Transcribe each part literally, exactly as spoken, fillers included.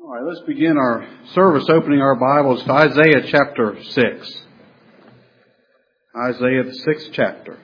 All right, let's begin our service opening our Bibles to Isaiah chapter six. Isaiah, the sixth chapter.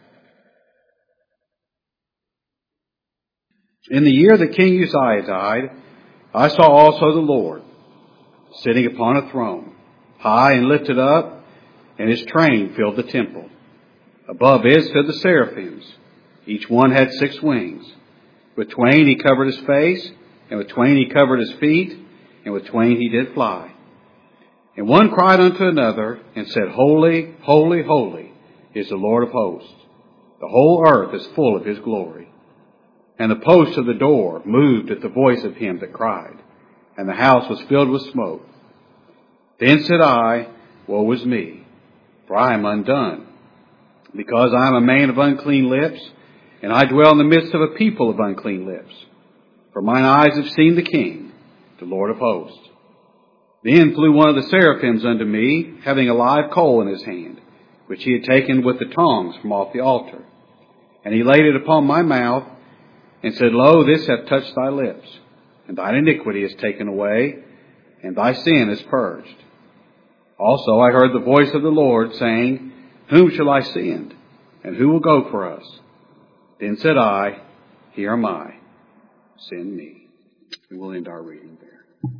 In the year that King Uzziah died, I saw also the Lord sitting upon a throne, high and lifted up, and his train filled the temple. Above it stood the seraphims. Each one had six wings. With twain he covered his face, and with twain he covered his feet, and with twain he did fly. And one cried unto another, and said, Holy, holy, holy is the Lord of hosts. The whole earth is full of his glory. And the posts of the door moved at the voice of him that cried, and the house was filled with smoke. Then said I, Woe is me, for I am undone, because I am a man of unclean lips, and I dwell in the midst of a people of unclean lips. For mine eyes have seen the King, the Lord of hosts. Then flew one of the seraphims unto me, having a live coal in his hand, which he had taken with the tongs from off the altar. And he laid it upon my mouth, and said, Lo, this hath touched thy lips, and thine iniquity is taken away, and thy sin is purged. Also I heard the voice of the Lord saying, Whom shall I send, and who will go for us? Then said I, Here am I, send me. We will end our reading there.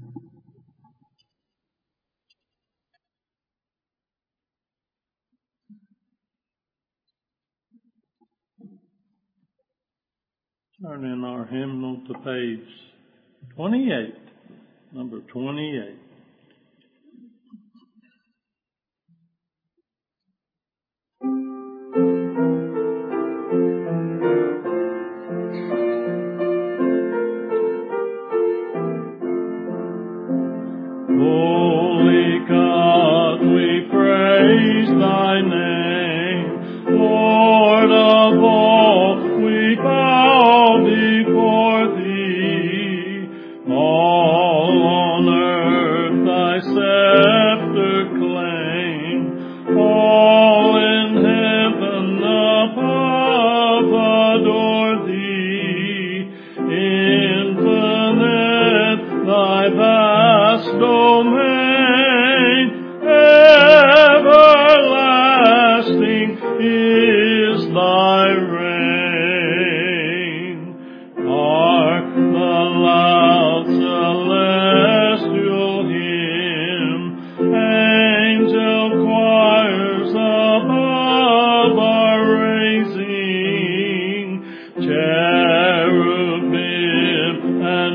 Turn in our hymnal to page twenty-eight, number twenty-eight. Holy God, we praise thy name. Lord of all, we bow before thee. All on earth thy scepter claim. All in heaven above adore thee. Infinite thy vast domain, everlasting is thy reign. Hark the loud celestial hymn, angel choirs above are raising, cherubim and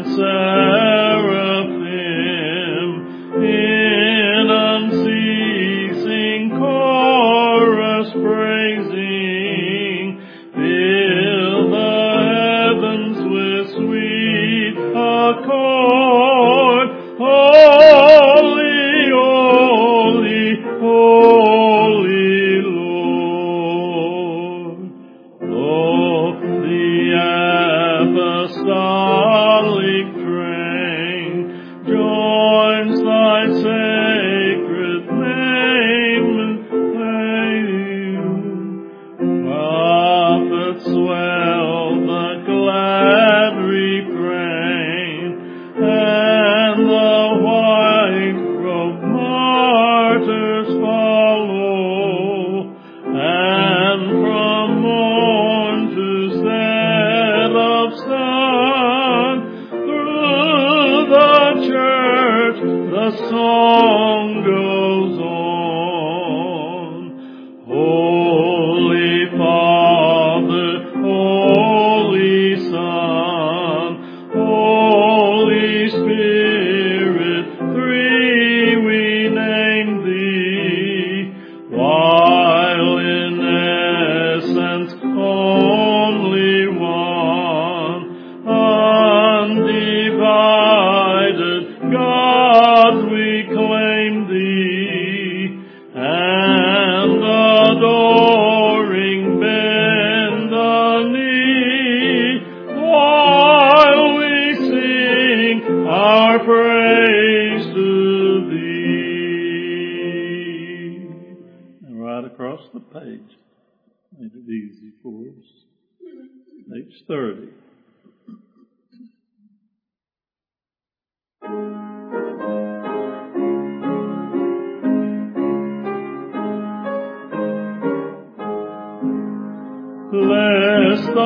seraphim in unceasing chorus praising, fill the heavens with sweet accord. Holy, holy, holy Lord. Lo, the apostolic train joins thy sacred name and fame. Prophets swell the glad refrain, and the white-robed martyrs follow, and from morn to set of sun, through the church the song goes on. Holy Father, Holy Son, Holy Spirit, three we name thee, while in essence only one, undivided God we claim thee, and adoring bend the knee, while we sing our praise to thee. And right across the page, made it easy for us. Page thirty.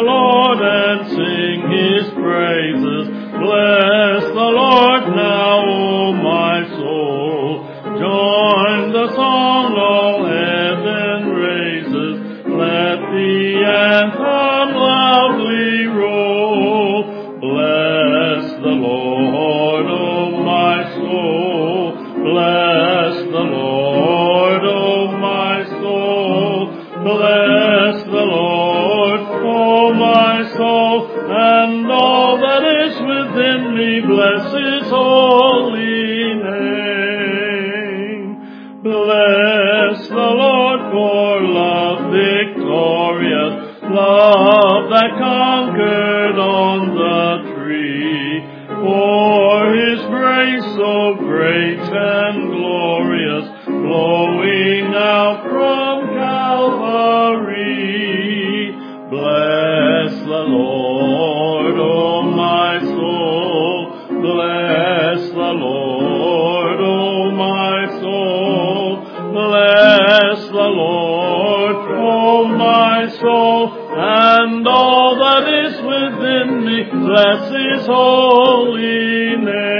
the Lord and sing His praises. Bless the Lord now, O my soul. Join the song all heaven raises. Let the anthem loudly roll. Bless the Lord, O my soul. Bless the Lord, O my soul. Bless the Lord, O my soul, and all that is within me. Bless His holy name. Bless the Lord for love victorious, love that conquered on the tree. For His grace so great and glorious, flowing out from Calvary. Bless the Lord, O my soul. Bless the Lord, O my soul. Bless the Lord, O my soul, and all that is within me. Bless His holy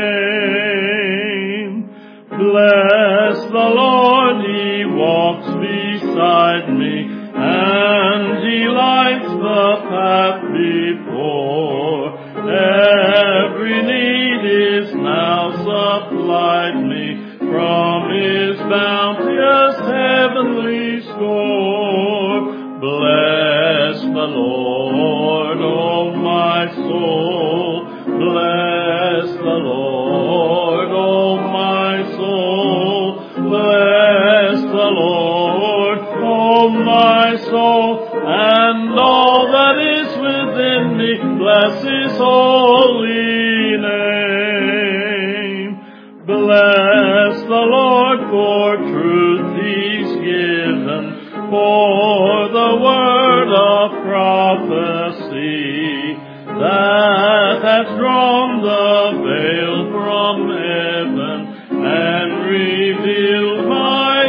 name. Bless the Lord, He walks beside me, and He lights the path before. Every need is now supplied me from His bounteous heavenly store. Bless the Lord, O my soul. Bless the Lord, O my soul. Bless the Lord, O my soul, and all that is within me. Bless His holy name. Bless the Lord for truth He's given, for the word of prophecy that hath drawn the veil from heaven and revealed my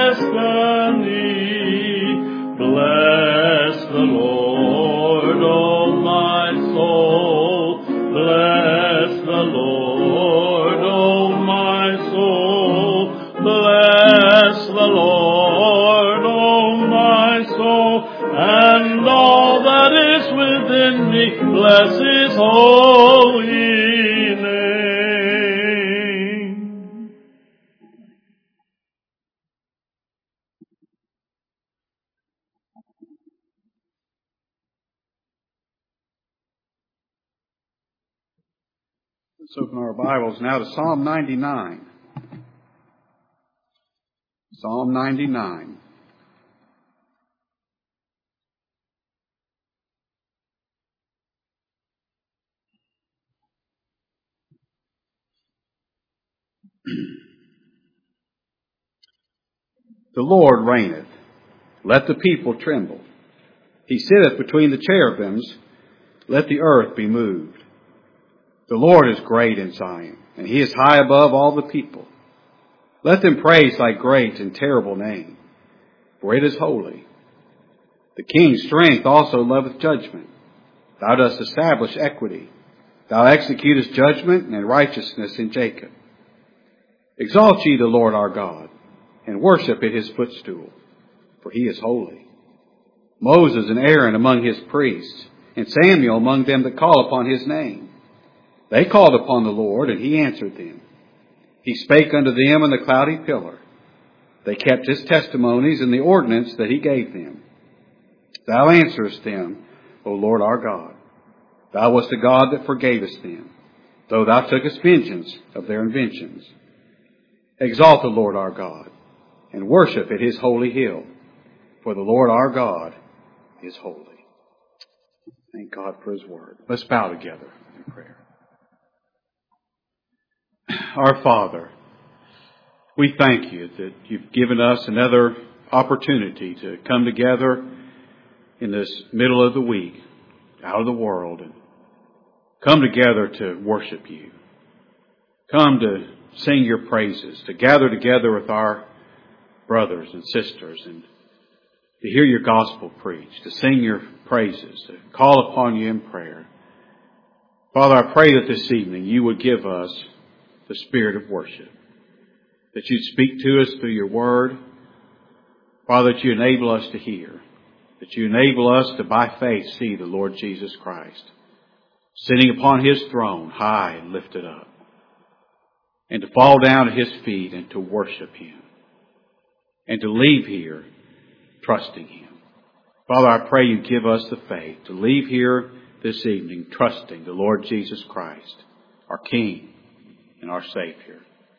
destiny. Bless the Lord, O my soul. Bless the Lord, O my soul. Bless the Lord, O my soul, and all that is within me. Bless His holy name. Let's open our Bibles now to Psalm ninety-nine. Psalm ninety-nine. The Lord reigneth. Let the people tremble. He sitteth between the cherubims. Let the earth be moved. The Lord is great in Zion, and He is high above all the people. Let them praise Thy great and terrible name, for it is holy. The King's strength also loveth judgment. Thou dost establish equity. Thou executest judgment and righteousness in Jacob. Exalt ye the Lord our God, and worship at His footstool, for He is holy. Moses and Aaron among His priests, and Samuel among them that call upon His name. They called upon the Lord, and He answered them. He spake unto them in the cloudy pillar. They kept His testimonies and the ordinance that He gave them. Thou answerest them, O Lord our God. Thou wast the God that forgavest them, though Thou tookest vengeance of their inventions. Exalt the Lord our God, and worship at His holy hill, for the Lord our God is holy. Thank God for His word. Let's bow together in prayer. Our Father, we thank You that You've given us another opportunity to come together in this middle of the week, out of the world, and come together to worship You. Come to sing Your praises, to gather together with our brothers and sisters, and to hear Your gospel preached, to sing Your praises, to call upon you in prayer. Father, I pray that this evening you would give us the spirit of worship, that you'd speak to us through your word. Father, that you enable us to hear, that you enable us to by faith see the Lord Jesus Christ sitting upon his throne, high and lifted up, and to fall down at his feet and to worship him, and to leave here trusting him. Father, I pray you give us the faith to leave here this evening trusting the Lord Jesus Christ, our King and our Savior.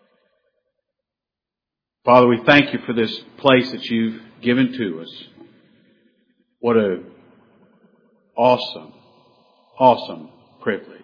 Father, we thank you for this place that you've given to us. What a awesome, awesome privilege.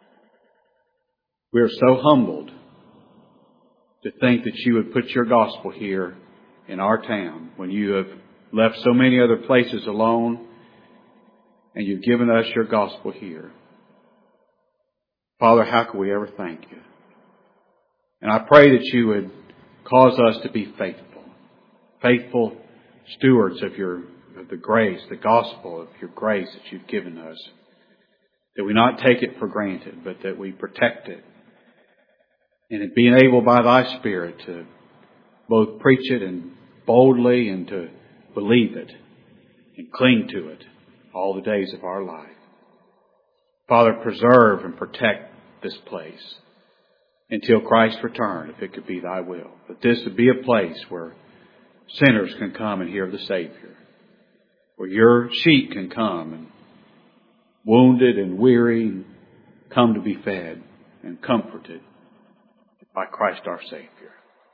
We are so humbled to think that you would put your gospel here in our town when you have left so many other places alone and you've given us your gospel here. Father, how can we ever thank you? And I pray that you would cause us to be faithful, faithful stewards of your of the grace, the gospel of your grace that you've given us. That we not take it for granted, but that we protect it. And in being able by thy Spirit to both preach it and boldly and to believe it and cling to it all the days of our life. Father, preserve and protect this place until Christ's return, if it could be thy will. That this would be a place where sinners can come and hear the Savior. Where your sheep can come and wounded and weary and come to be fed and comforted by Christ our Savior.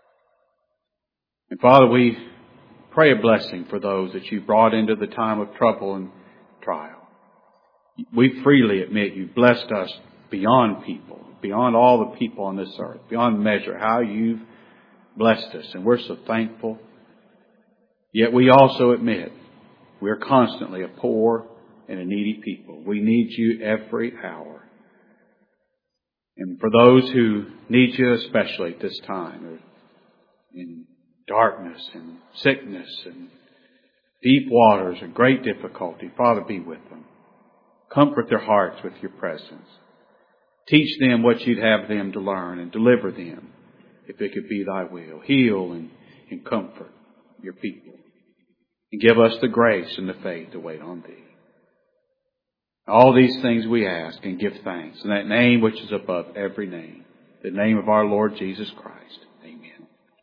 And Father, we pray a blessing for those that you brought into the time of trouble and trial. We freely admit you blessed us beyond people, beyond all the people on this earth, beyond measure, how you've blessed us. And we're so thankful. Yet we also admit we're constantly a poor and a needy people. We need you every hour. And for those who need you especially at this time, in darkness and sickness and deep waters and great difficulty, Father, be with them. Comfort their hearts with your presence. Teach them what you'd have them to learn and deliver them, if it could be thy will. Heal and, and comfort your people. And give us the grace and the faith to wait on thee. All these things we ask and give thanks in that name which is above every name, the name of our Lord Jesus Christ. Amen.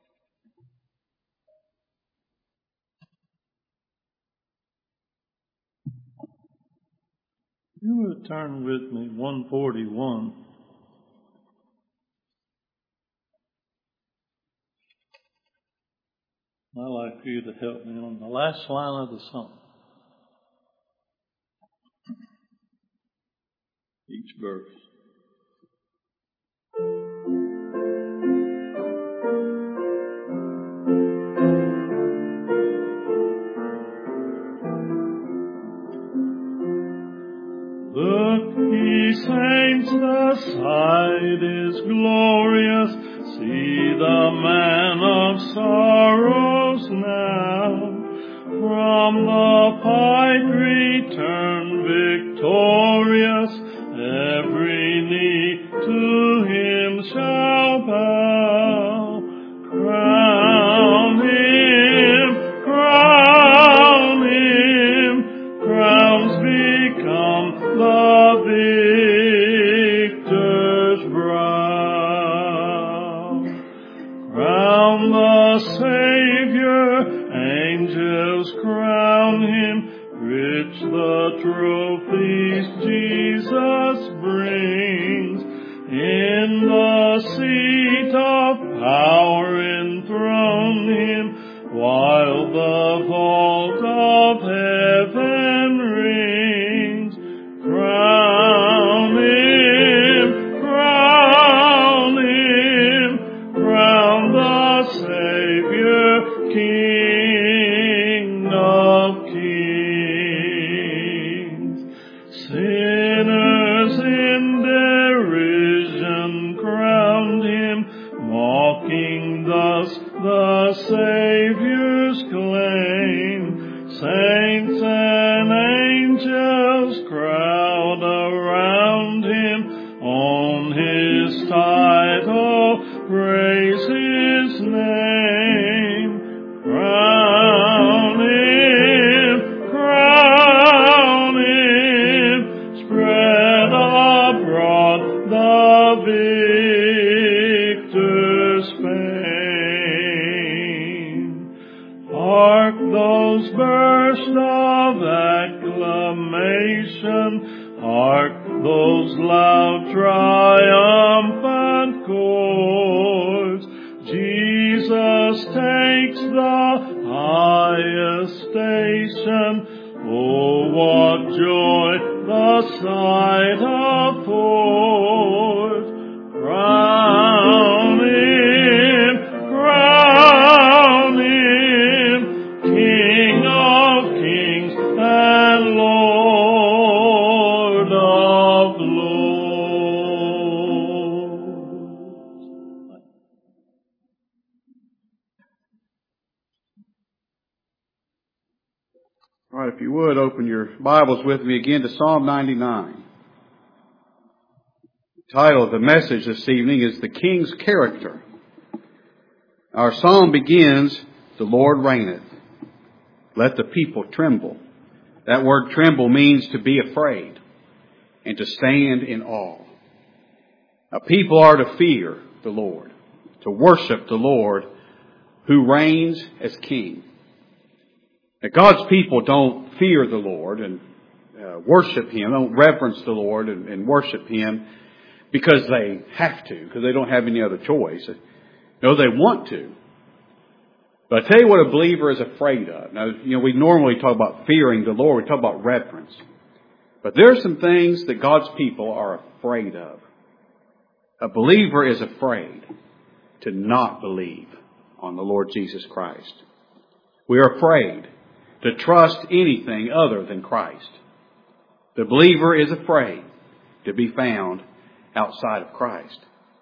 You would turn with me, one forty-one. I'd like for you to help me on the last line of the song. Each verse. Look, ye saints, the sight is glorious. See the man of sorrows now. From the fight return victorious. Every knee to him shall bow. Crown him, crown him, crowns become the victor's brow. Crown the Savior, angels crown him, rich the trophies Jesus brings. In the seat of power enthrone him, while the vault of heaven rings. Crown him, crown him, crown the Savior, King of kings. Sinners in derision crowned him, mocking thus the Savior's claim. Saints and angels angels crowd around him, on his title praise his name. Crown him, crown him, spread abroad the victor's fame. Hark those bursts of acclamation, hark those loud triumphant chords. Jesus takes the highest station. Oh, what joy the sight affords. Crown him, crown him, King of kings and Lord of lords. All right, if you would, open your Bibles with me again to Psalm ninety-nine. The title of the message this evening is The King's Character. Our psalm begins, "The Lord reigneth. Let the people tremble." That word tremble means to be afraid and to stand in awe. Now, people are to fear the Lord, to worship the Lord who reigns as King. Now, God's people don't fear the Lord and uh, worship Him, don't reverence the Lord and, and worship Him because they have to, because they don't have any other choice. No, they want to. But I tell you what a believer is afraid of. Now, you know, we normally talk about fearing the Lord. We talk about reverence. But there are some things that God's people are afraid of. A believer is afraid to not believe on the Lord Jesus Christ. We are afraid to trust anything other than Christ. The believer is afraid to be found outside of Christ.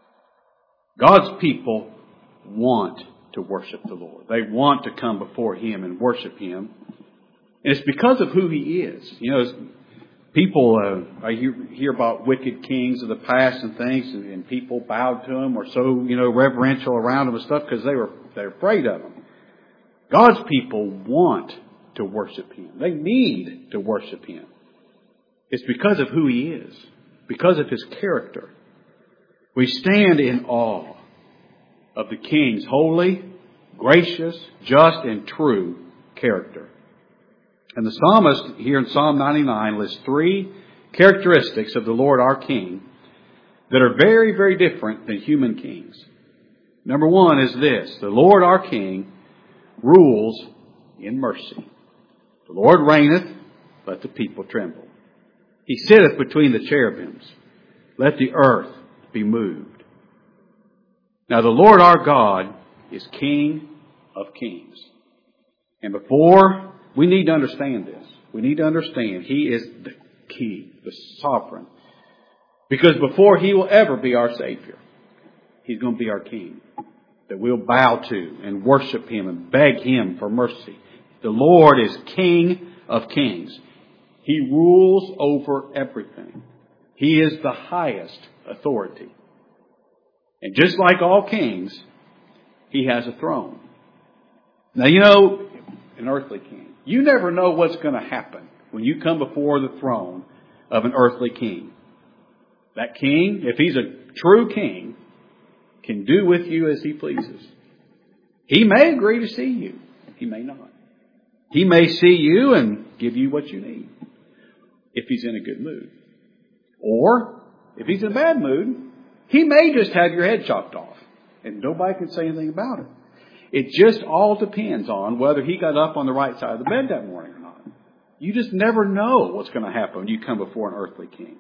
God's people want to worship the Lord. They want to come before Him and worship Him. And it's because of who He is. You know, people, uh, I hear, hear about wicked kings of the past and things, and, and people bowed to them or so, you know, reverential around them and stuff because they were, they're afraid of them. God's people want to worship Him. They need to worship Him. It's because of who He is, because of His character. We stand in awe of the King's holy, gracious, just, and true character. And the psalmist here in Psalm ninety-nine lists three characteristics of the Lord our King that are very, very different than human kings. Number one is this: the Lord our King rules in mercy. The Lord reigneth, let the people tremble. He sitteth between the cherubims, let the earth be moved. Now the Lord our God is King of kings. And before, we need to understand this. We need to understand He is the King, the sovereign. Because before He will ever be our Savior, He's going to be our King. That we'll bow to and worship Him and beg Him for mercy. The Lord is King of kings. He rules over everything. He is the highest authority. And just like all kings, He has a throne. Now, you know, an earthly king, you never know what's going to happen when you come before the throne of an earthly king. That king, if he's a true king, can do with you as he pleases. He may agree to see you. He may not. He may see you and give you what you need if he's in a good mood. Or, if he's in a bad mood, He may just have your head chopped off and nobody can say anything about it. It just all depends on whether he got up on the right side of the bed that morning or not. You just never know what's going to happen when you come before an earthly king.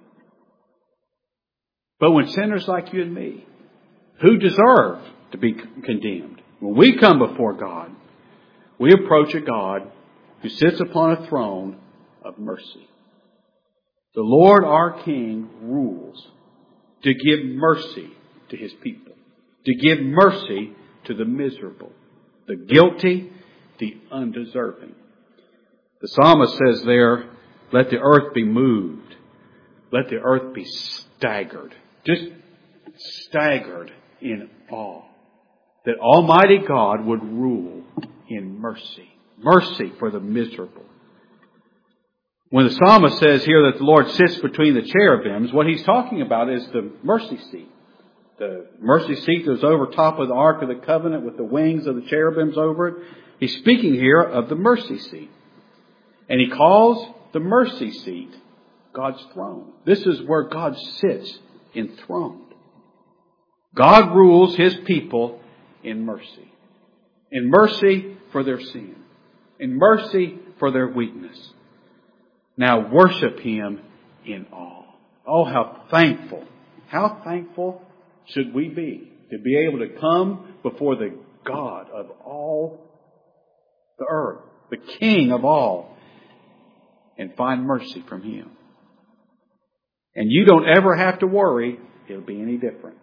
But when sinners like you and me, who deserve to be condemned, when we come before God, we approach a God who sits upon a throne of mercy. The Lord our King rules to give mercy to His people, to give mercy to the miserable, the guilty, the undeserving. The psalmist says there, Let the earth be moved. Let the earth be staggered. Just staggered in awe. That Almighty God would rule in mercy. Mercy for the miserable. When the psalmist says here that the Lord sits between the cherubims, what he's talking about is the mercy seat. The mercy seat that's over top of the Ark of the Covenant with the wings of the cherubims over it. He's speaking here of the mercy seat. And he calls the mercy seat God's throne. This is where God sits enthroned. God rules His people in mercy. In mercy for their sin. In mercy for their weakness. Now worship Him in awe. Oh, how thankful. How thankful should we be to be able to come before the God of all the earth, the King of all, and find mercy from Him. And you don't ever have to worry it'll be any different.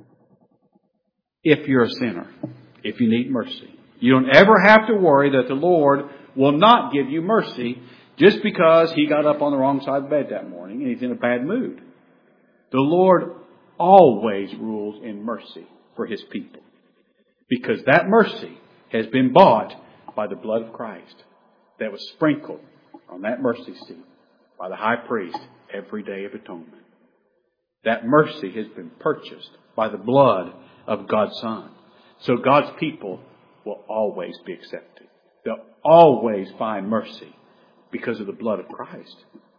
If you're a sinner, if you need mercy. You don't ever have to worry that the Lord will not give you mercy just because He got up on the wrong side of bed that morning and He's in a bad mood. The Lord always rules in mercy for His people. Because that mercy has been bought by the blood of Christ that was sprinkled on that mercy seat by the high priest every day of atonement. That mercy has been purchased by the blood of God's Son. So God's people will always be accepted. They'll always find mercy because of the blood of Christ.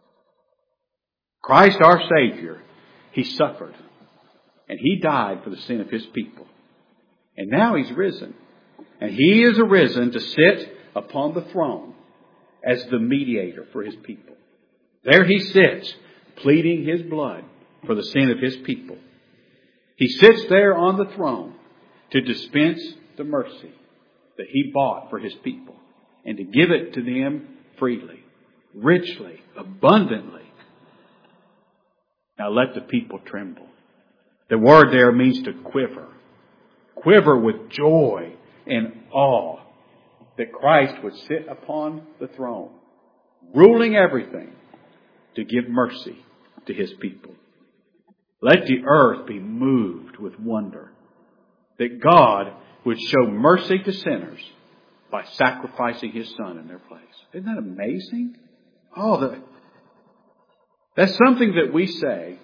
Christ our Savior, He suffered. And He died for the sin of His people. And now He's risen. And He is arisen to sit upon the throne as the mediator for His people. There He sits, pleading His blood for the sin of His people. He sits there on the throne to dispense the mercy that He bought for His people and to give it to them freely, richly, abundantly. Now let the people tremble. The word there means to quiver. Quiver with joy and awe that Christ would sit upon the throne, ruling everything to give mercy to His people. Let the earth be moved with wonder that God would show mercy to sinners by sacrificing His Son in their place. Isn't that amazing? Oh, the, that's something that we say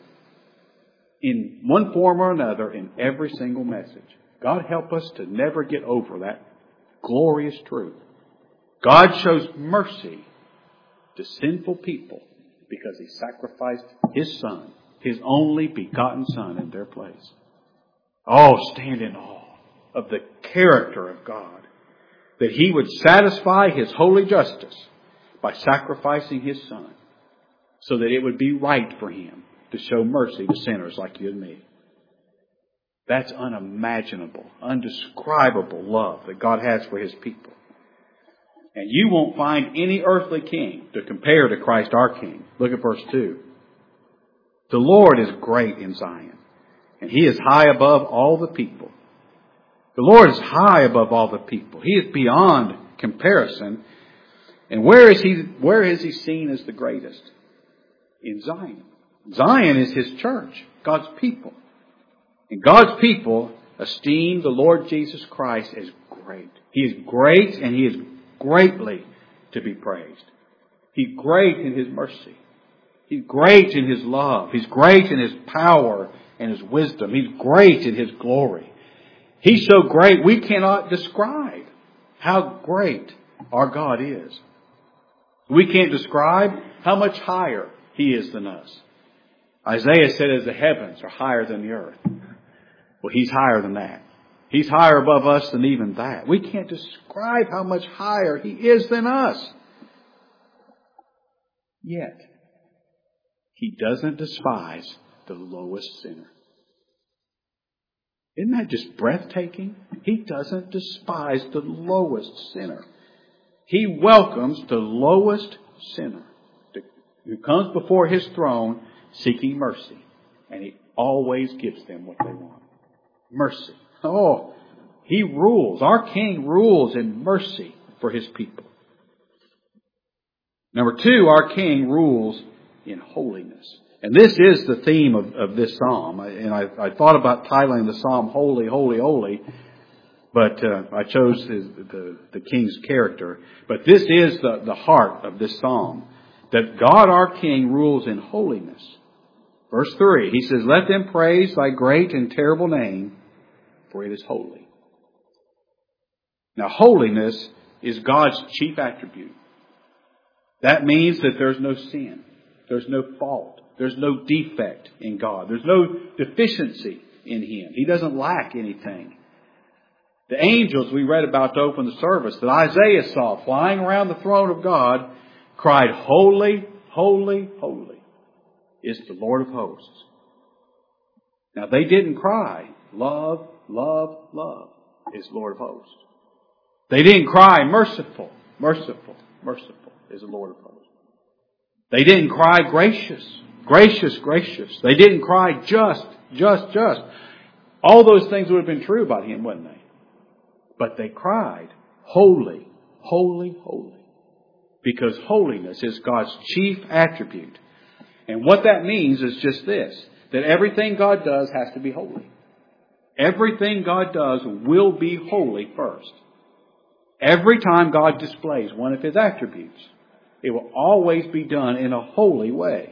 in one form or another in every single message. God help us to never get over that glorious truth. God shows mercy to sinful people because He sacrificed His Son, His only begotten Son, in their place. Oh, stand in awe of the character of God, that He would satisfy His holy justice by sacrificing His Son so that it would be right for Him to show mercy to sinners like you and me. That's unimaginable, undescribable love that God has for His people. And you won't find any earthly king to compare to Christ our King. Look at verse two. The Lord is great in Zion, and He is high above all the people. The Lord is high above all the people. He is beyond comparison. And where is He, where is He seen as the greatest? In Zion. Zion is His church, God's people. And God's people esteem the Lord Jesus Christ as great. He is great and He is greatly to be praised. He's great in His mercy. He's great in His love. He's great in His power and His wisdom. He's great in His glory. He's so great we cannot describe how great our God is. We can't describe how much higher He is than us. Isaiah said, as the heavens are higher than the earth. Well, He's higher than that. He's higher above us than even that. We can't describe how much higher He is than us. Yet, He doesn't despise the lowest sinner. Isn't that just breathtaking? He doesn't despise the lowest sinner. He welcomes the lowest sinner who comes before His throne seeking mercy. And He always gives them what they want. Mercy. Oh, He rules. Our King rules in mercy for His people. Number two, our King rules in holiness. And this is the theme of, of this psalm. And I, I thought about titling the psalm Holy, Holy, Holy. But uh, I chose his, the, the King's character. But this is the, the heart of this psalm. That God our King rules in holiness. Verse three, he says, "Let them praise thy great and terrible name, for it is holy." Now, holiness is God's chief attribute. That means that there's no sin. There's no fault. There's no defect in God. There's no deficiency in Him. He doesn't lack anything. The angels we read about to open the service that Isaiah saw flying around the throne of God cried, "Holy, holy, holy is the Lord of hosts." Now they didn't cry, "Love, love, love is Lord of hosts." They didn't cry, "Merciful, merciful, merciful is the Lord of hosts." They didn't cry, "Gracious, gracious, gracious." They didn't cry, "Just, just, just." All those things would have been true about Him, wouldn't they? But they cried, "Holy, holy, holy." Because holiness is God's chief attribute. And what that means is just this, that everything God does has to be holy. Everything God does will be holy first. Every time God displays one of His attributes, it will always be done in a holy way.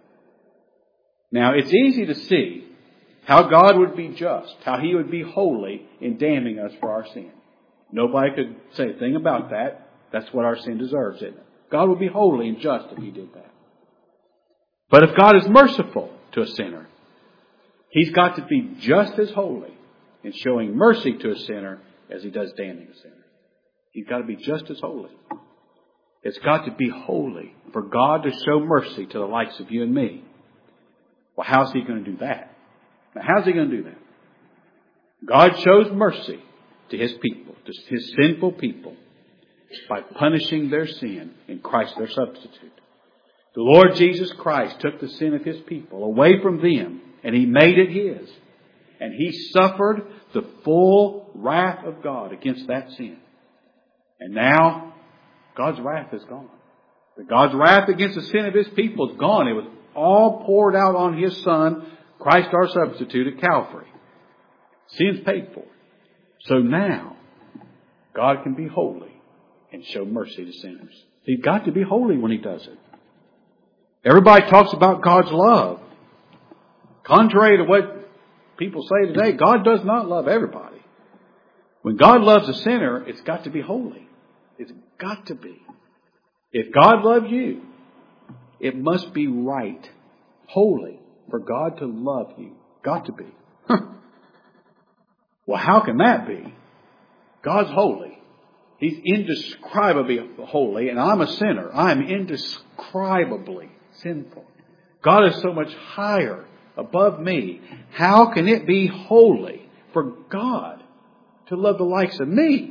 Now, it's easy to see how God would be just, how He would be holy in damning us for our sin. Nobody could say a thing about that. That's what our sin deserves, isn't it? God would be holy and just if He did that. But if God is merciful to a sinner, He's got to be just as holy in showing mercy to a sinner as He does damning a sinner. He's got to be just as holy. It's got to be holy for God to show mercy to the likes of you and me. Well, how's He going to do that? Now, how's He going to do that? God shows mercy to His people, to His sinful people, by punishing their sin in Christ their substitute. The Lord Jesus Christ took the sin of His people away from them, and He made it His. And He suffered the full wrath of God against that sin. And now, God's wrath is gone. God's wrath against the sin of His people is gone. It was all poured out on His Son, Christ our substitute, at Calvary. Sin's paid for. So now, God can be holy and show mercy to sinners. He's got to be holy when He does it. Everybody talks about God's love. Contrary to what people say today, God does not love everybody. When God loves a sinner, it's got to be holy. It's got to be. If God loves you, it must be right, holy, for God to love you. Got to be. Well, how can that be? God's holy. He's indescribably holy, and I'm a sinner. I'm indescribably sinful. God is so much higher above me. How can it be holy for God to love the likes of me?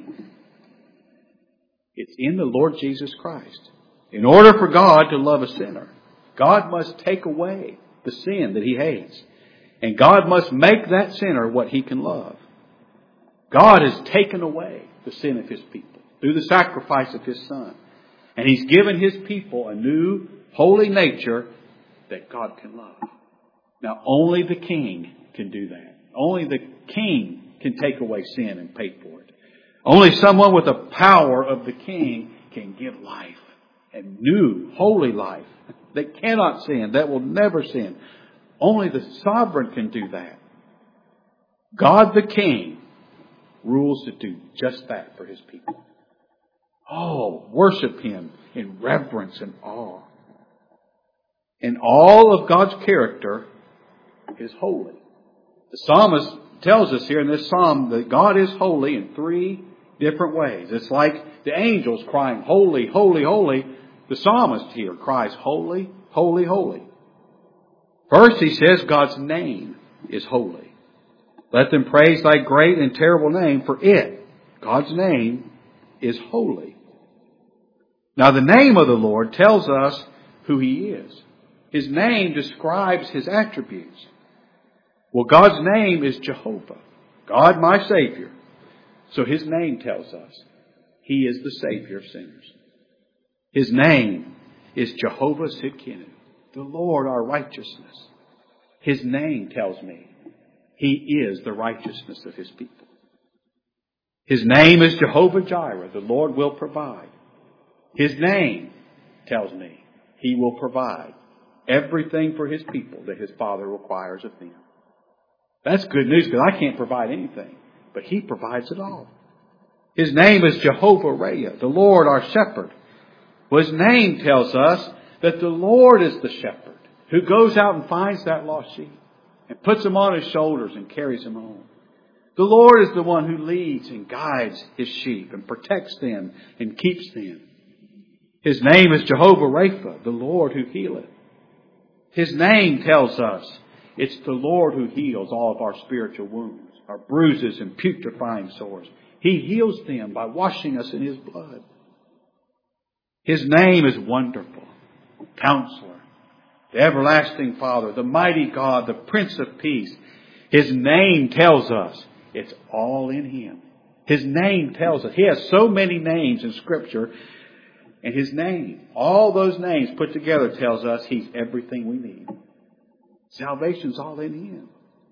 It's in the Lord Jesus Christ. In order for God to love a sinner, God must take away the sin that He hates. And God must make that sinner what He can love. God has taken away the sin of His people through the sacrifice of His Son. And He's given His people a new holy nature that God can love. Now, only the King can do that. Only the King can take away sin and pay for it. Only someone with the power of the King can give life, and new, holy life that cannot sin, that will never sin. Only the sovereign can do that. God the King rules to do just that for His people. Oh, worship Him in reverence and awe. And all of God's character is holy. The psalmist tells us here in this psalm that God is holy in three different ways. It's like the angels crying, "Holy, holy, holy." The psalmist here cries, "Holy, holy, holy." First, he says God's name is holy. Let them praise thy great and terrible name, for it, God's name, is holy. Now, the name of the Lord tells us who He is. His name describes His attributes. Well, God's name is Jehovah, God my Savior. So His name tells us He is the Savior of sinners. His name is Jehovah Sidkenu, the Lord our righteousness. His name tells me He is the righteousness of His people. His name is Jehovah Jireh, the Lord will provide. His name tells me He will provide everything for His people that His Father requires of them. That's good news because I can't provide anything, but He provides it all. His name is Jehovah Raya, the Lord our shepherd. Well, His name tells us that the Lord is the shepherd who goes out and finds that lost sheep and puts them on His shoulders and carries them home. The Lord is the one who leads and guides His sheep and protects them and keeps them. His name is Jehovah Rapha, the Lord who healeth. His name tells us it's the Lord who heals all of our spiritual wounds, our bruises and putrefying sores. He heals them by washing us in His blood. His name is Wonderful, Counselor, the Everlasting Father, the Mighty God, the Prince of Peace. His name tells us it's all in Him. His name tells us. He has so many names in Scripture. And His name, all those names put together tells us He's everything we need. Salvation's all in Him.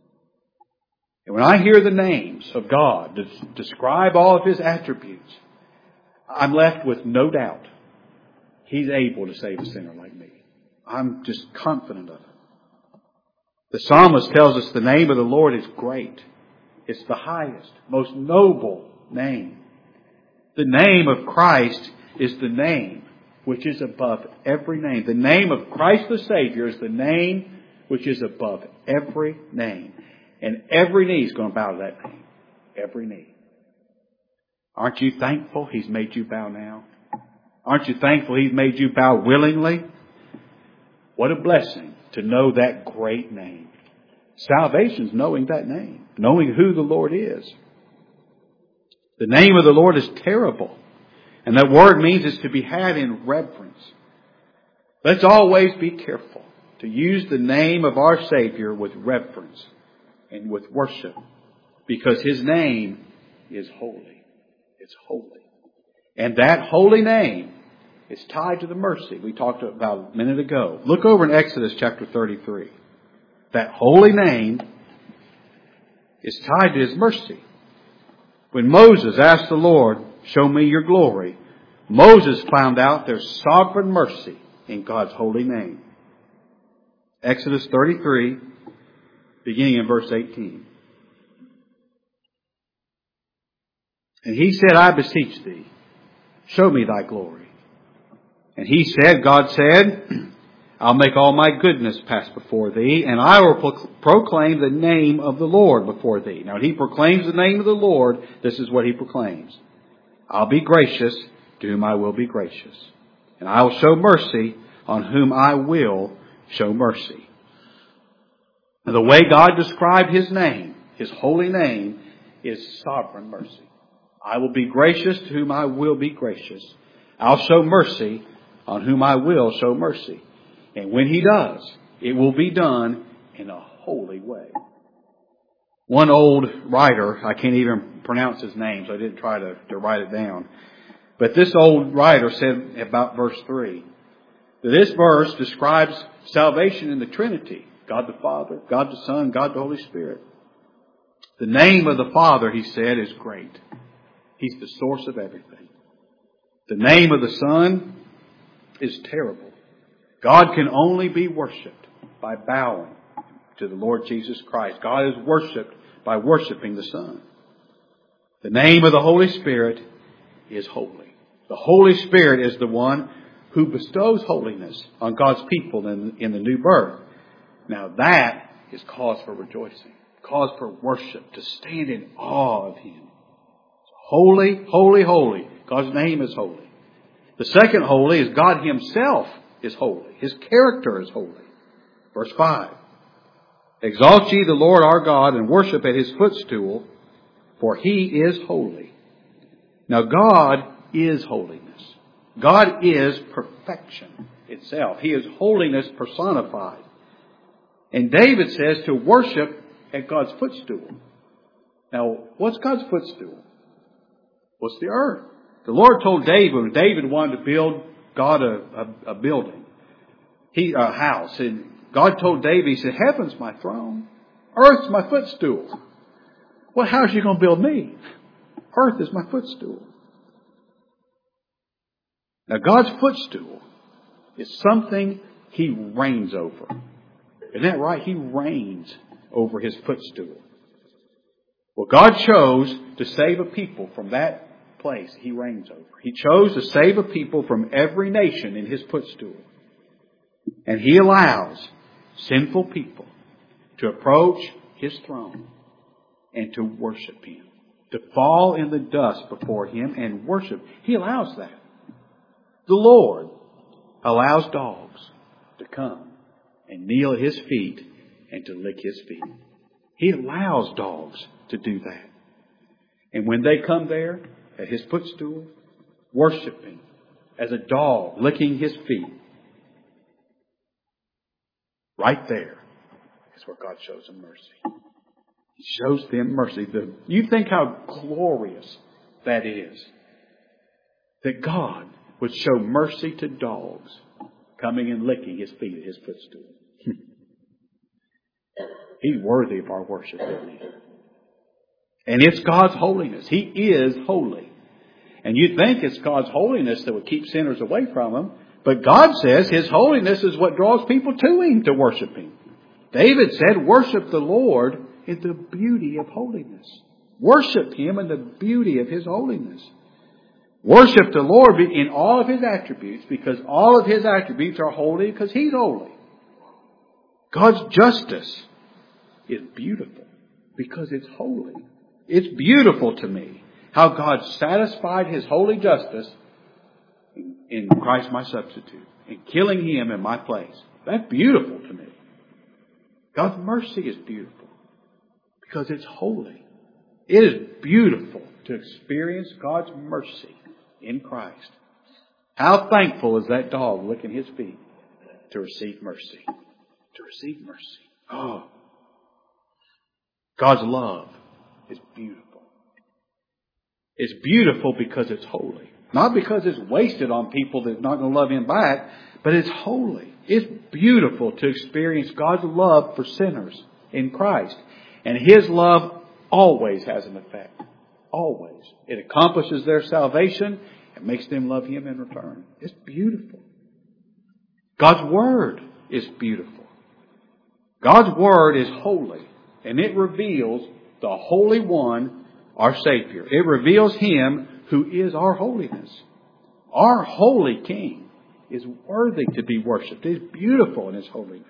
And when I hear the names of God describe all of His attributes, I'm left with no doubt He's able to save a sinner like me. I'm just confident of it. The psalmist tells us the name of the Lord is great. It's the highest, most noble name. The name of Christ is the name which is above every name. The name of Christ the Savior is the name which is above every name. And every knee is going to bow to that name. Every knee. Aren't you thankful He's made you bow now? Aren't you thankful He's made you bow willingly? What a blessing to know that great name. Salvation's knowing that name. Knowing who the Lord is. The name of the Lord is terrible. And that word means it's to be had in reverence. Let's always be careful to use the name of our Savior with reverence and with worship. Because His name is holy. It's holy. And that holy name is tied to the mercy we talked about a minute ago. Look over in Exodus chapter thirty-three. That holy name is tied to His mercy. When Moses asked the Lord, show me your glory, Moses found out there's sovereign mercy in God's holy name. Exodus thirty-three, beginning in verse eighteen. And he said, I beseech thee, show me thy glory. And he said, God said, I'll make all my goodness pass before thee, and I will pro- proclaim the name of the Lord before thee. Now, when he proclaims the name of the Lord, this is what he proclaims. I'll be gracious to whom I will be gracious. And I will show mercy on whom I will show mercy. Now, the way God described His name, His holy name, is sovereign mercy. I will be gracious to whom I will be gracious. I'll show mercy on whom I will show mercy. And when He does, it will be done in a holy way. One old writer, I can't even pronounce his name, so I didn't try to, to write it down. But this old writer said about verse three, that this verse describes salvation in the Trinity. God the Father, God the Son, God the Holy Spirit. The name of the Father, he said, is great. He's the source of everything. The name of the Son is terrible. God can only be worshipped by bowing to the Lord Jesus Christ. God is worshipped by worshiping the Son. The name of the Holy Spirit is holy. The Holy Spirit is the one who bestows holiness on God's people in, in the new birth. Now that is cause for rejoicing, cause for worship, to stand in awe of Him. Holy, holy, holy. God's name is holy. The second holy is God Himself is holy. His character is holy. Verse five. Exalt ye the Lord our God and worship at His footstool, for He is holy. Now God is holiness. God is perfection itself. He is holiness personified. And David says to worship at God's footstool. Now, what's God's footstool? What's the earth? The Lord told David, when David wanted to build God a, a, a building, he a house. And God told David, he said, heaven's my throne. Earth's my footstool. What house are you going to build me? Earth is my footstool. Now God's footstool is something he reigns over. Isn't that right? He reigns over his footstool. Well, God chose to save a people from that place he reigns over. He chose to save a people from every nation in his footstool. And he allows sinful people to approach his throne and to worship him, to fall in the dust before him and worship. He allows that. The Lord allows dogs to come and kneel at his feet and to lick his feet. He allows dogs to do that. And when they come there at his footstool, worshiping as a dog licking his feet, right there is where God shows them mercy. He shows them mercy. The, you think how glorious that is. That God would show mercy to dogs coming and licking his feet at his footstool. He's worthy of our worship, isn't he? And it's God's holiness. He is holy. And you'd think it's God's holiness that would keep sinners away from him. But God says his holiness is what draws people to him to worship him. David said, worship the Lord in the beauty of holiness. Worship him in the beauty of his holiness. Worship the Lord in all of his attributes, because all of his attributes are holy because he's holy. God's justice is beautiful because it's holy. It's beautiful to me how God satisfied his holy justice in, in Christ my substitute, in killing him in my place. That's beautiful to me. God's mercy is beautiful because it's holy. It is beautiful to experience God's mercy in Christ. How thankful is that dog licking his feet to receive mercy? To receive mercy. Oh. God's love is beautiful. It's beautiful because it's holy. Not because it's wasted on people that's not going to love him back, but it's holy. It's beautiful to experience God's love for sinners in Christ. And his love always has an effect. Always. It accomplishes their salvation and makes them love him in return. It's beautiful. God's Word is beautiful. God's Word is holy. And it reveals the Holy One, our Savior. It reveals him who is our holiness. Our holy King is worthy to be worshipped. He is beautiful in his holiness.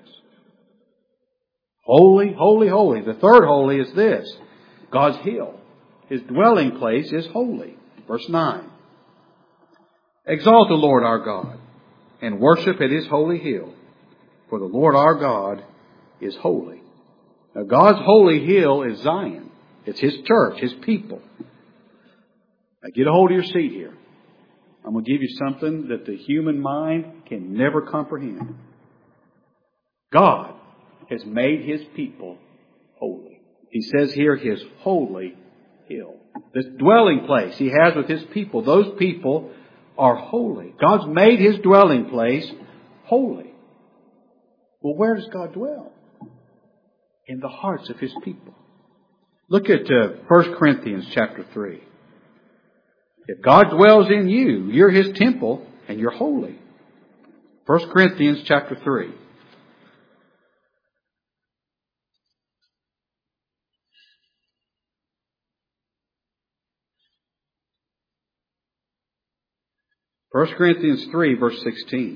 Holy, holy, holy. The third holy is this. God's hill. His dwelling place is holy. Verse nine. Exalt the Lord our God and worship at his holy hill. For the Lord our God is holy. Now God's holy hill is Zion. It's his church, his people. Now get a hold of your seat here. I'm going to give you something that the human mind can never comprehend. God has made his people holy. He says here his holy hill. This dwelling place he has with his people. Those people are holy. God's made his dwelling place holy. Well, where does God dwell? In the hearts of his people. Look at uh, First Corinthians chapter three. If God dwells in you, you're his temple and you're holy. First Corinthians chapter three. First Corinthians three, verse sixteen.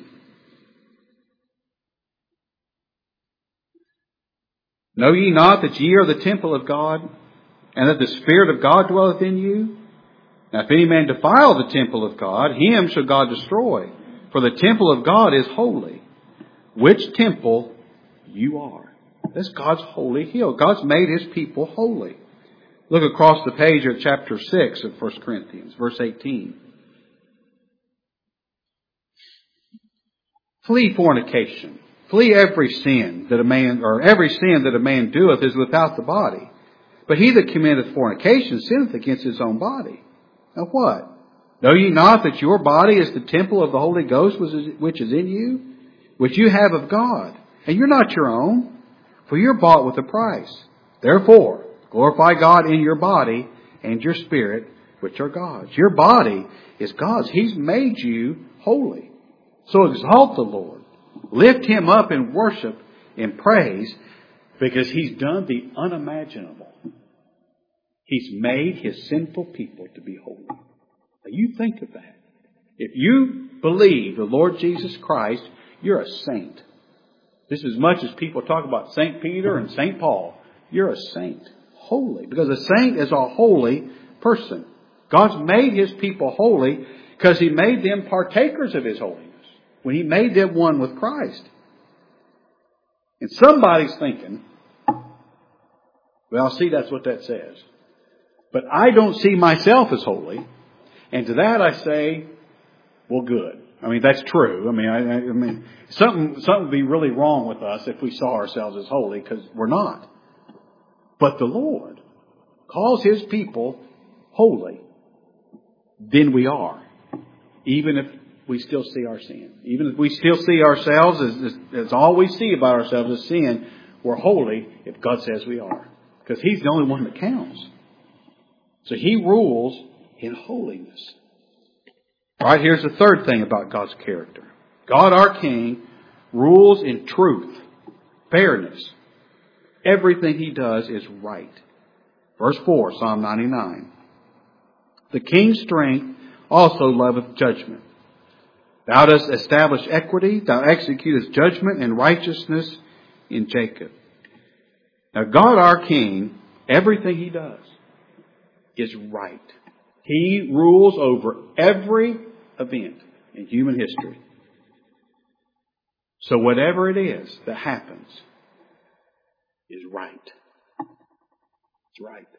Know ye not that ye are the temple of God, and that the Spirit of God dwelleth in you? Now if any man defile the temple of God, him shall God destroy. For the temple of God is holy, which temple you are. That's God's holy hill. God's made his people holy. Look across the page at chapter six of First Corinthians, verse eighteen. Flee fornication. Flee every sin that a man, or every sin that a man doeth is without the body. But he that committeth fornication sinneth against his own body. Now what? Know ye not that your body is the temple of the Holy Ghost which is in you, which you have of God, and you're not your own, for you're bought with a price. Therefore, glorify God in your body and your spirit, which are God's. Your body is God's. He's made you holy. So exalt the Lord. Lift Him up in worship and praise, because He's done the unimaginable. He's made His sinful people to be holy. Now you think of that. If you believe the Lord Jesus Christ, you're a saint. Just as much as people talk about Saint Peter and Saint Paul, you're a saint. Holy. Because a saint is a holy person. God's made His people holy because He made them partakers of His holiness when He made them one with Christ. And somebody's thinking, well, see, that's what that says. But I don't see myself as holy. And to that I say, well, good. I mean, that's true. I mean, I, I mean, something, something would be really wrong with us if we saw ourselves as holy, because we're not. But the Lord calls His people holy. Then we are. Even if we still see our sin. Even if we still see ourselves as, as, as all we see about ourselves as sin, we're holy if God says we are. Because He's the only one that counts. So He rules in holiness. All right, here's the third thing about God's character. God, our King, rules in truth, fairness. Everything He does is right. Verse four, Psalm ninety-nine. The King's strength also loveth judgment. Thou dost establish equity. Thou executest judgment and righteousness in Jacob. Now, God, our King, everything He does is right. He rules over every event in human history. So whatever it is that happens is right. It's right.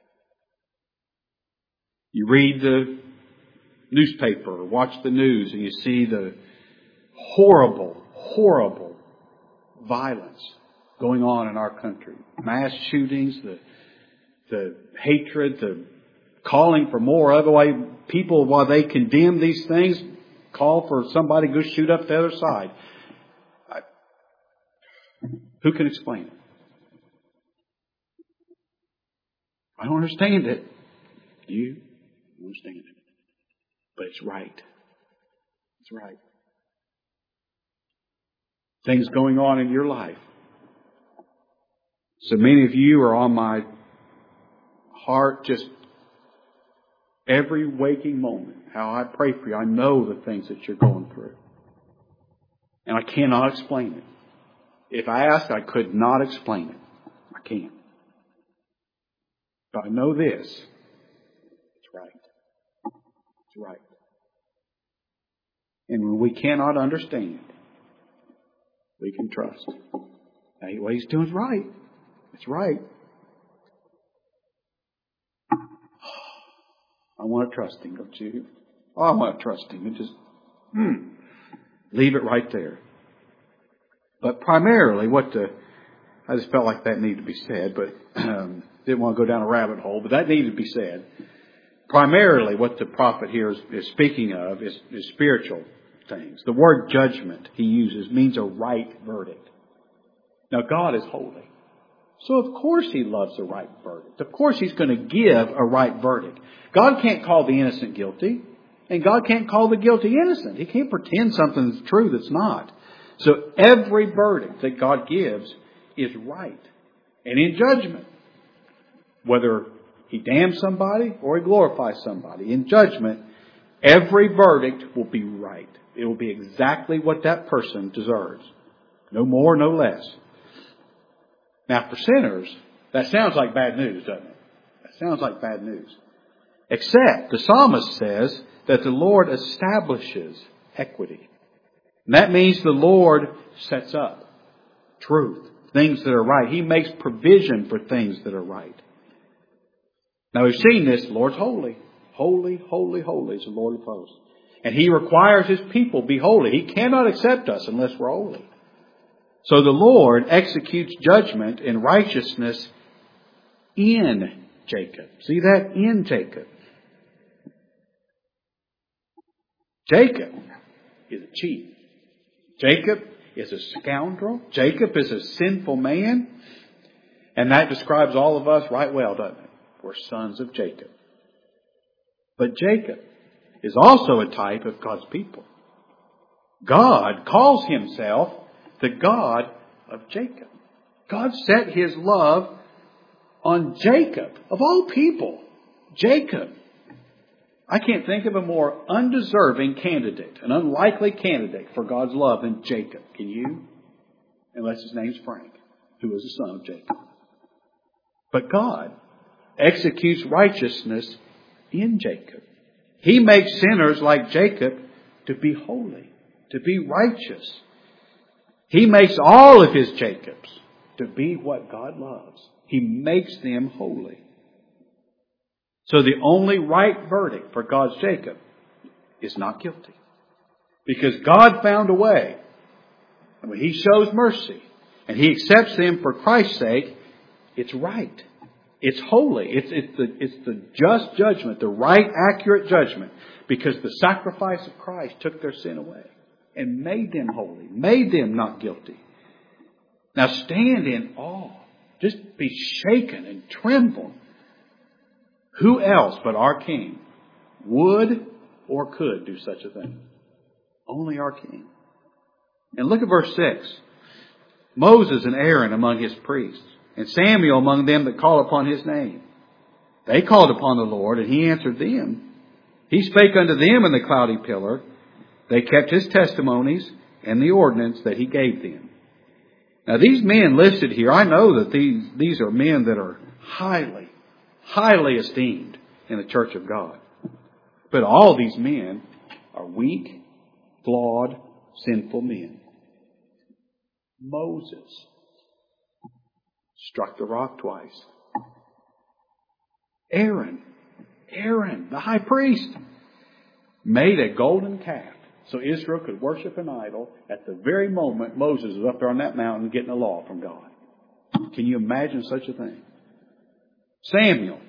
You read the newspaper or watch the news and you see the horrible, horrible violence going on in our country. Mass shootings, the the hatred, the calling for more. Otherwise, people, while they condemn these things, call for somebody to go shoot up the other side. I, who can explain it? I don't understand it. You don't understand it. But it's right. It's right. Things going on in your life. So many of you are on my heart just every waking moment. How I pray for you. I know the things that you're going through. And I cannot explain it. If I asked, I could not explain it. I can't. But I know this. It's right. It's right. And when we cannot understand, we can trust. Now, what He's doing is right. It's right. I want to trust Him, don't you? Oh, I want to trust Him. And just hmm, leave it right there. But primarily, what the I just felt like that needed to be said, but um, didn't want to go down a rabbit hole. But that needed to be said. Primarily, what the prophet here is, is speaking of is, is spiritual things. The word judgment he uses means a right verdict. Now, God is holy. So, of course, He loves a right verdict. Of course, He's going to give a right verdict. God can't call the innocent guilty, and God can't call the guilty innocent. He can't pretend something's true that's not. So, every verdict that God gives is right. And in judgment, whether He damns somebody or He glorifies somebody, in judgment, every verdict will be right. It will be exactly what that person deserves. No more, no less. Now, for sinners, that sounds like bad news, doesn't it? That sounds like bad news. Except the psalmist says that the Lord establishes equity. And that means the Lord sets up truth, things that are right. He makes provision for things that are right. Now, we've seen this. The Lord's holy. Holy, holy, holy is the Lord of hosts. And He requires His people be holy. He cannot accept us unless we're holy. So the Lord executes judgment and righteousness in Jacob. See that? In Jacob. Jacob is a cheat. Jacob is a scoundrel. Jacob is a sinful man. And that describes all of us right well, doesn't it? We're sons of Jacob. But Jacob is also a type of God's people. God calls himself the God of Jacob. God set his love on Jacob, of all people. Jacob. I can't think of a more undeserving candidate, an unlikely candidate for God's love than Jacob. Can you? Unless his name's Frank, who is a son of Jacob. But God executes righteousness in Jacob. He makes sinners like Jacob to be holy, to be righteous. He makes all of his Jacobs to be what God loves. He makes them holy. So the only right verdict for God's Jacob is not guilty. Because God found a way. And when He shows mercy and He accepts them for Christ's sake, it's right. It's holy. It's, it's, the, it's the just judgment, the right, accurate judgment. Because the sacrifice of Christ took their sin away and made them holy, made them not guilty. Now stand in awe. Just be shaken and tremble. Who else but our King would or could do such a thing? Only our King. And look at verse six. Moses and Aaron among his priests, and Samuel among them that call upon his name. They called upon the Lord, and He answered them. He spake unto them in the cloudy pillar. They kept His testimonies and the ordinance that He gave them. Now these men listed here, I know that these, these are men that are highly, highly esteemed in the church of God. But all these men are weak, flawed, sinful men. Moses struck the rock twice. Aaron, Aaron, the high priest, made a golden calf so Israel could worship an idol at the very moment Moses was up there on that mountain getting the law from God. Can you imagine such a thing? Samuel.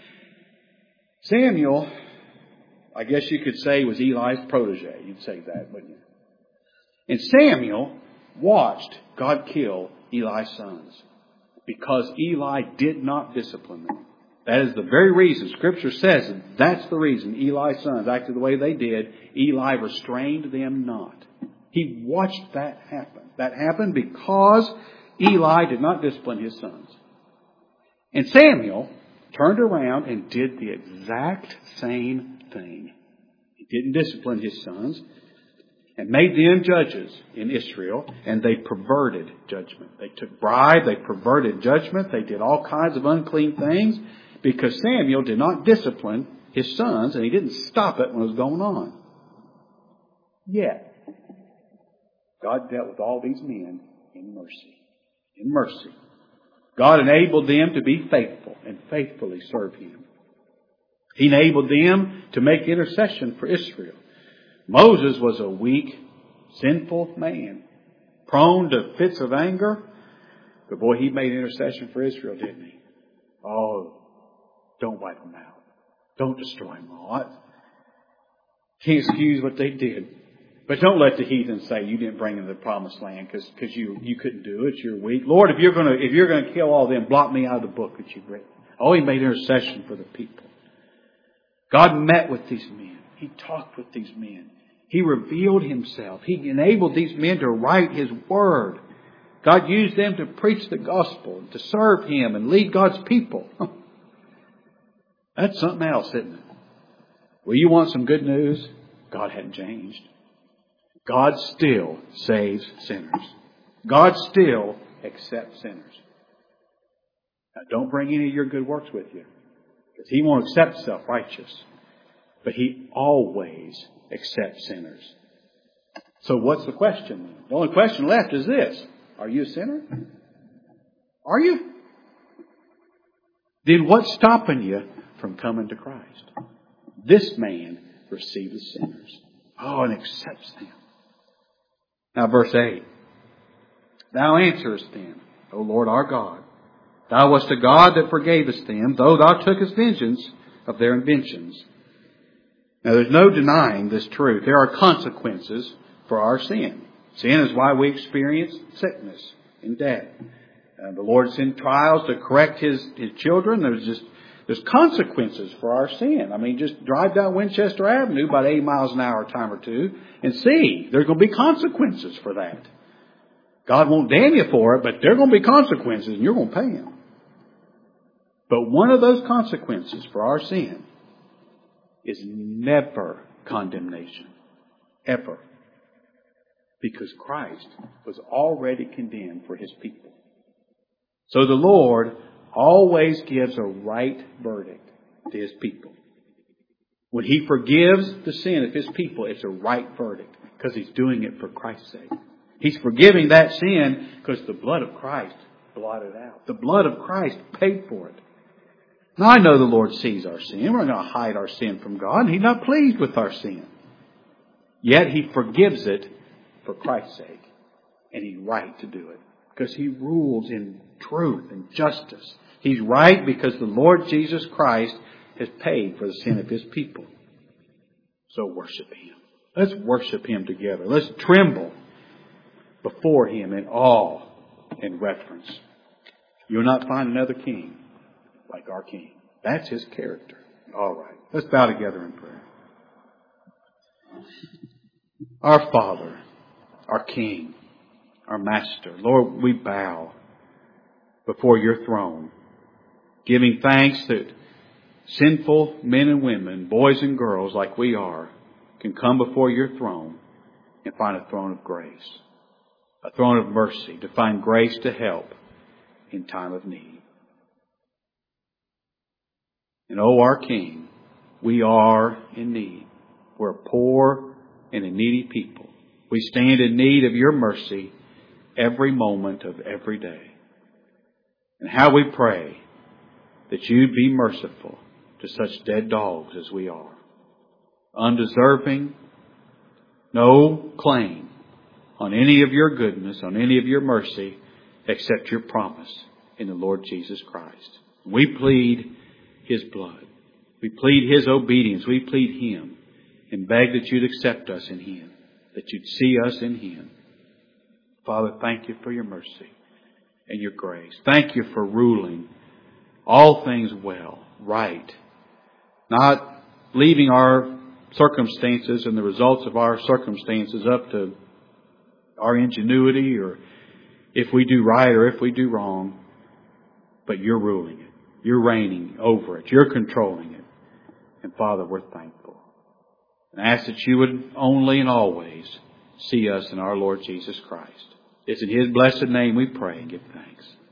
Samuel, I guess you could say, was Eli's protege. You'd say that, wouldn't you? And Samuel watched God kill Eli's sons because Eli did not discipline them. That is the very reason. Scripture says that that's the reason Eli's sons acted the way they did. Eli restrained them not. He watched that happen. That happened because Eli did not discipline his sons. And Samuel turned around and did the exact same thing. He didn't discipline his sons and made them judges in Israel, and they perverted judgment. They took bribe, they perverted judgment, they did all kinds of unclean things because Samuel did not discipline his sons, and he didn't stop it when it was going on. Yet, God dealt with all these men in mercy. In mercy. God enabled them to be faithful and faithfully serve Him. He enabled them to make intercession for Israel. Moses was a weak, sinful man, prone to fits of anger. But boy, he made intercession for Israel, didn't he? Oh, don't wipe them out. Don't destroy them all. Can't excuse what they did. But don't let the heathen say you didn't bring them to the promised land because because you you couldn't do it. You're weak. Lord, if you're gonna if you're gonna kill all them, blot me out of the book that you've written. Oh, He made intercession for the people. God met with these men. He talked with these men. He revealed Himself. He enabled these men to write His Word. God used them to preach the gospel, to serve Him and lead God's people. That's something else, isn't it? Well, you want some good news? God hadn't changed. God still saves sinners. God still accepts sinners. Now, don't bring any of your good works with you, because He won't accept self-righteous. But He always accepts sinners. So what's the question? The only question left is this. Are you a sinner? Are you? Then what's stopping you from coming to Christ? This man receives sinners. Oh, and accepts them. Now verse eight. Thou answerest them, O Lord our God. Thou wast a God that forgavest them, though Thou tookest vengeance of their inventions. Now, there's no denying this truth. There are consequences for our sin. Sin is why we experience sickness and death. Uh, the Lord sent trials to correct His, His children. There's just there's consequences for our sin. I mean, just drive down Winchester Avenue about eighty miles an hour a time or two and see. There's going to be consequences for that. God won't damn you for it, but there are going to be consequences and you're going to pay Him. But one of those consequences for our sin is never condemnation. Ever. Because Christ was already condemned for His people. So the Lord always gives a right verdict to His people. When He forgives the sin of His people, it's a right verdict because He's doing it for Christ's sake. He's forgiving that sin because the blood of Christ blotted out. The blood of Christ paid for it. Now, I know the Lord sees our sin. We're not going to hide our sin from God. He's not pleased with our sin. Yet He forgives it for Christ's sake. And He's right to do it because He rules in truth and justice. He's right because the Lord Jesus Christ has paid for the sin of His people. So worship Him. Let's worship Him together. Let's tremble before Him in awe and reverence. You'll not find another king like our King. That's His character. All right. Let's bow together in prayer. Our Father, our King, our Master, Lord, we bow before Your throne, giving thanks that sinful men and women, boys and girls like we are, can come before Your throne and find a throne of grace, a throne of mercy, to find grace to help in time of need. And oh, our King, we are in need. We're a poor and a needy people. We stand in need of Your mercy every moment of every day. And how we pray that You'd be merciful to such dead dogs as we are. Undeserving, no claim on any of Your goodness, on any of Your mercy, except Your promise in the Lord Jesus Christ. We plead His blood. We plead His obedience. We plead Him and beg that You'd accept us in Him, that You'd see us in Him. Father, thank You for Your mercy and Your grace. Thank You for ruling all things well, right, not leaving our circumstances and the results of our circumstances up to our ingenuity or if we do right or if we do wrong, but You're ruling it. You're reigning over it. You're controlling it. And Father, we're thankful. And I ask that You would only and always see us in our Lord Jesus Christ. It's in His blessed name we pray and give thanks.